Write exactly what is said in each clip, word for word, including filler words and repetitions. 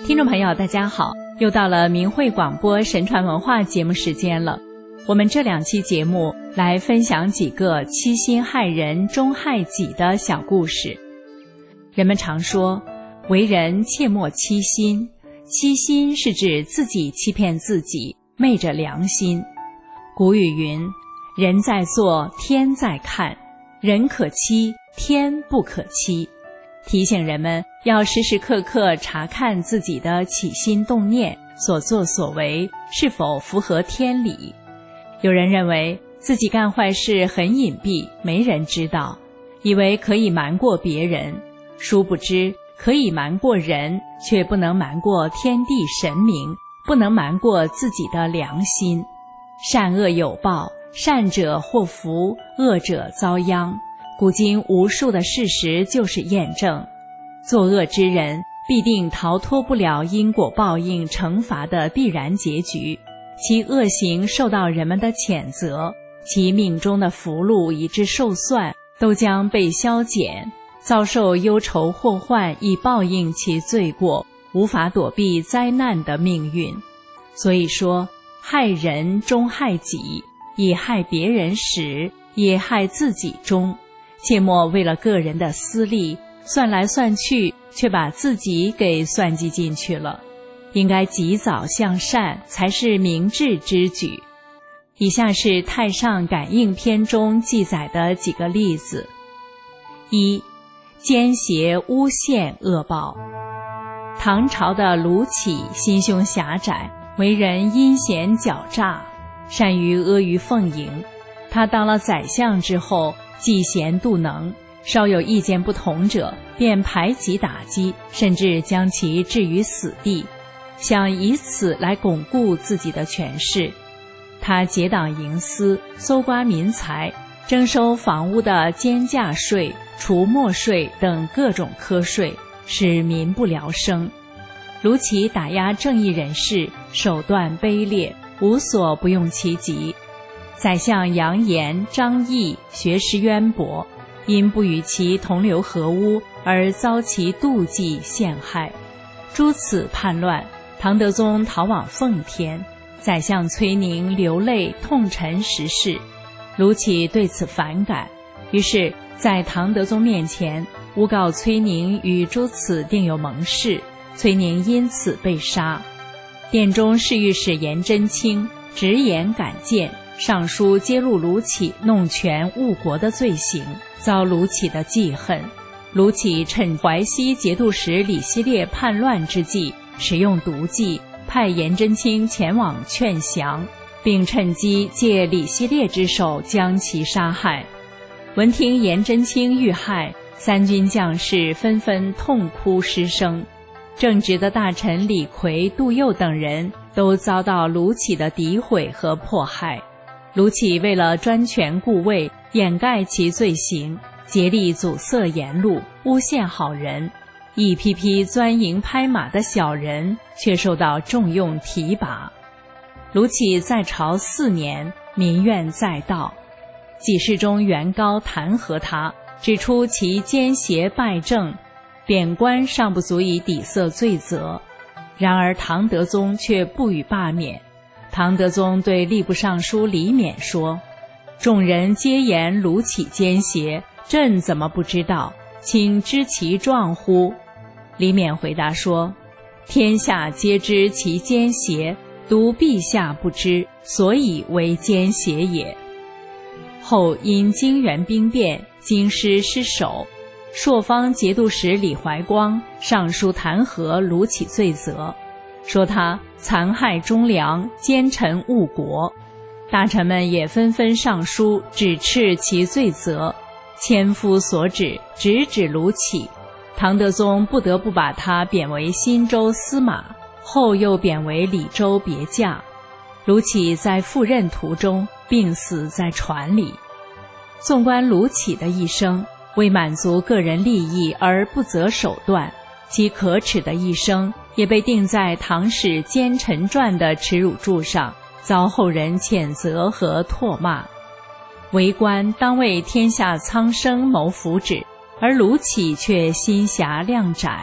听众朋友大家好，又到了明慧广播神传文化节目时间了。我们这两期节目来分享几个欺心害人终害己的小故事。人们常说为人切莫欺心，欺心是指自己欺骗自己，昧着良心。古语云，人在做天在看，人可欺天不可欺，提醒人们要时时刻刻查看自己的起心动念，所作所为是否符合天理。有人认为自己干坏事很隐蔽，没人知道，以为可以瞒过别人，殊不知可以瞒过人，却不能瞒过天地神明，不能瞒过自己的良心。善恶有报，善者祸福，恶者遭殃。古今无数的事实就是验证，作恶之人必定逃脱不了因果报应惩罚的必然结局，其恶行受到人们的谴责，其命中的福禄以致受算都将被消减，遭受忧愁祸患以报应其罪过，无法躲避灾难的命运。所以说，害人终害己，以害别人始，也害自己终。切莫为了个人的私利，算来算去，却把自己给算计进去了。应该及早向善，才是明智之举。以下是《太上感应篇》中记载的几个例子。一、奸邪诬陷恶报。唐朝的卢杞心胸狭窄，为人阴险狡诈，善于阿谀奉迎。他当了宰相之后，嫉贤妒能，稍有意见不同者便排挤打击，甚至将其置于死地，想以此来巩固自己的权势。他结党营私，搜刮民财，征收房屋的监价税、除没税等各种苛税，使民不聊生。卢杞打压正义人士，手段卑劣，无所不用其极。宰相杨炎、张毅学识渊博，因不与其同流合污而遭其妒忌陷害。诸此叛乱，唐德宗逃往奉天，宰相崔宁流泪痛陈时事。卢杞对此反感，于是在唐德宗面前诬告崔宁与诸此定有盟誓，崔宁因此被杀。殿中侍御史颜真卿直言敢谏，上书揭露卢杞弄权误国的罪行，遭卢杞的记恨。卢杞趁淮西节度使李希烈叛乱之际，使用毒计，派颜真卿前往劝降，并趁机借李希烈之手将其杀害。闻听颜真卿遇害，三军将士纷纷痛哭失声。正直的大臣李逵、杜佑等人都遭到卢杞的诋毁和迫害。卢杞为了专权固位，掩盖其罪行，竭力阻塞言路，诬陷好人。一批批钻营拍马的小人却受到重用提拔。卢杞在朝四年，民怨载道，几世中元高弹劾他，指出其奸邪败政，贬官尚不足以抵塞罪责。然而唐德宗却不予罢免。唐德宗对吏部尚书李勉说，众人皆言卢杞奸邪，朕怎么不知道？请知其状乎？李勉回答说，天下皆知其奸邪，独陛下不知，所以为奸邪也。后因泾原兵变，京师失守，朔方节度使李怀光上书弹劾卢杞罪责，说他残害忠良，奸臣误国。大臣们也纷纷上书指斥其罪责，千夫所指，直指卢杞。唐德宗不得不把他贬为新州司马，后又贬为礼州别驾。卢杞在赴任途中病死在船里。纵观卢杞的一生，为满足个人利益而不择手段，其可耻的一生也被钉在《唐史奸臣传》的耻辱柱上，遭后人谴责和唾骂。为官当为天下苍生谋福祉，而卢杞却心狭量窄，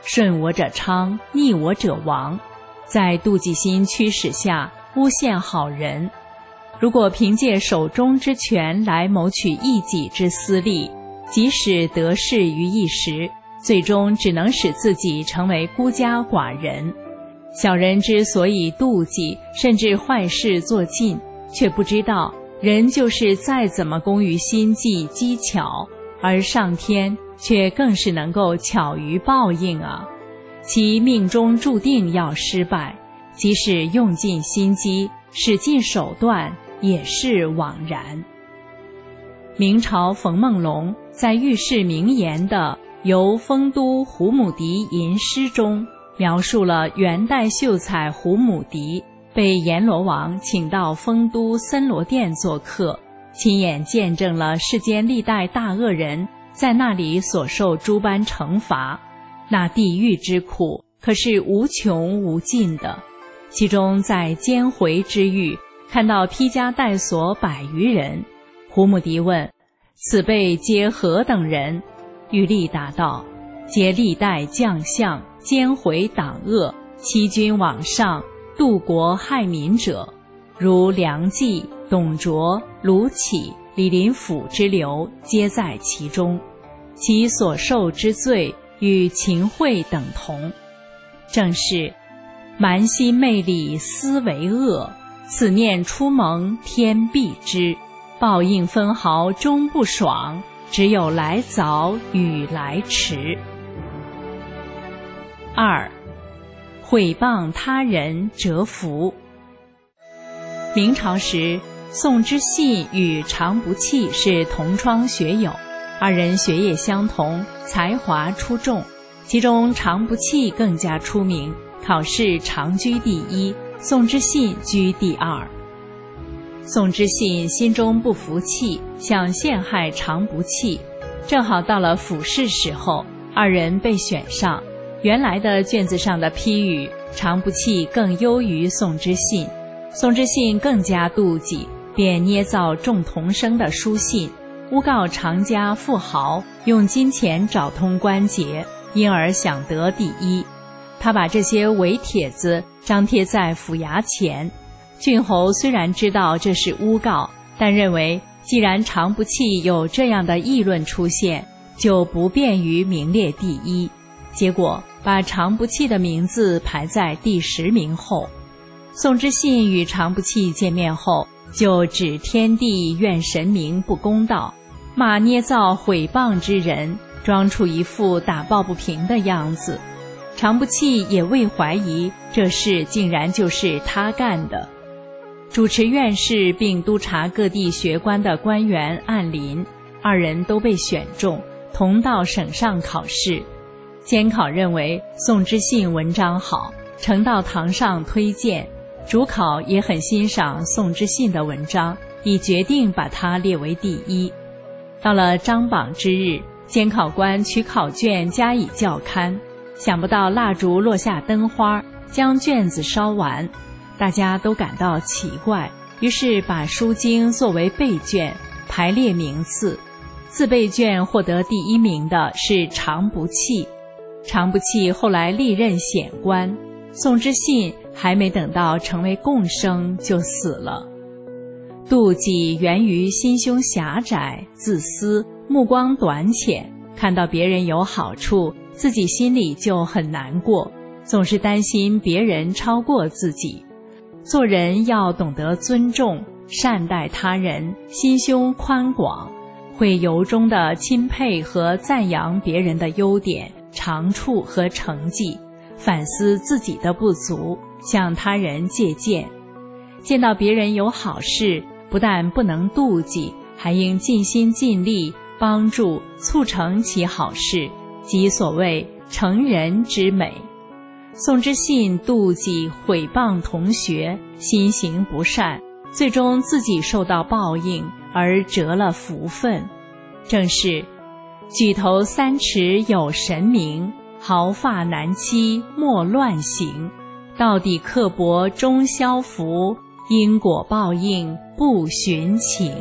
顺我者昌，逆我者亡，在妒忌心驱使下诬陷好人。如果凭借手中之权来谋取一己之私利，即使得势于一时，最终只能使自己成为孤家寡人。小人之所以妒忌，甚至坏事做尽，却不知道人就是再怎么工于心计机巧，而上天却更是能够巧于报应啊！其命中注定要失败，即使用尽心机，使尽手段，也是枉然。明朝冯梦龙在寓世名言的《游丰都胡母笛吟诗》中，描述了元代秀才胡母笛被阎罗王请到丰都森罗殿做客，亲眼见证了世间历代大恶人在那里所受诸般惩罚。那地狱之苦可是无穷无尽的，其中在监回之狱看到披枷带锁百余人，胡母笛问：此辈皆何等人？玉立答道：皆历代将相，监回党恶，欺君罔上，渡国害民者，如梁冀、董卓、卢杞、李林甫之流，皆在其中。其所受之罪与秦桧等同。正是蛮心昧理思为恶，此念出蒙天必知，报应分毫终不爽，只有来早与来迟。二，毁谤他人折福。明朝时，宋之信与常不弃是同窗学友，二人学业相同，才华出众，其中常不弃更加出名，考试常居第一，宋之信居第二。宋之信心中不服气，想陷害常不弃，正好到了府试时候，二人被选上。原来的卷子上的批语，常不弃更优于宋之信，宋之信更加妒忌，便捏造众同生的书信，诬告常家富豪用金钱找通关节，因而想得第一。他把这些伪帖子张贴在府衙前，郡侯虽然知道这是诬告，但认为既然常不弃有这样的议论出现，就不便于名列第一，结果把常不弃的名字排在第十名后。宋之信与常不弃见面后，就指天地怨神明不公道，骂捏造毁谤之人，装出一副打抱不平的样子。常不弃也未怀疑这事竟然就是他干的。主持院试并督察各地学官的官员按林，二人都被选中，同到省上考试。监考认为宋之信文章好，呈到堂上推荐，主考也很欣赏宋之信的文章，已决定把他列为第一。到了张榜之日，监考官取考卷加以校勘，想不到蜡烛落下灯花，将卷子烧完，大家都感到奇怪，于是把书经作为备卷，排列名次。自备卷获得第一名的是常不弃，常不弃后来历任显官，宋之信还没等到成为贡生就死了。妒忌源于心胸狭窄、自私、目光短浅，看到别人有好处，自己心里就很难过，总是担心别人超过自己。做人要懂得尊重，善待他人，心胸宽广，会由衷地钦佩和赞扬别人的优点、长处和成绩，反思自己的不足，向他人借鉴。见到别人有好事，不但不能妒忌，还应尽心尽力帮助促成其好事，即所谓成人之美。宋之信妒忌毁谤同学，心行不善，最终自己受到报应而折了福分。正是举头三尺有神明，毫发难期莫乱行，到底刻薄终消福，因果报应不寻情。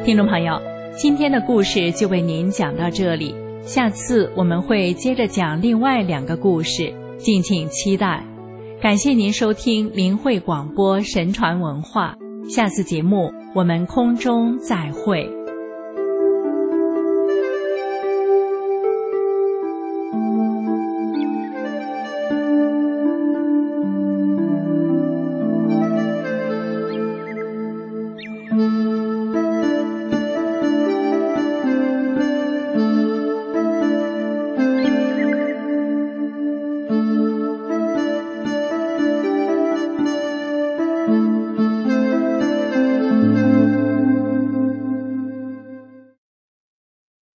听众朋友，今天的故事就为您讲到这里，下次我们会接着讲另外两个故事，敬请期待。感谢您收听明慧广播神传文化，下次节目我们空中再会。